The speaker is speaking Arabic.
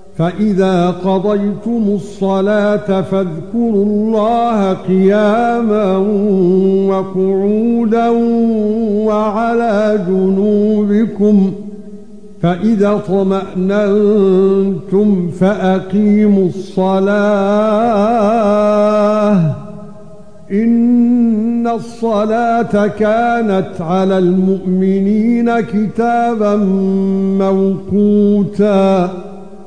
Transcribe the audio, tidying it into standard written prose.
فإذا قضيتم الصلاة فاذكروا الله قياما وقعودا وعلى جنوبكم فإذا اطمأننتم فأقيموا الصلاة إن الصلاة كانت على المؤمنين كتابا موقوتا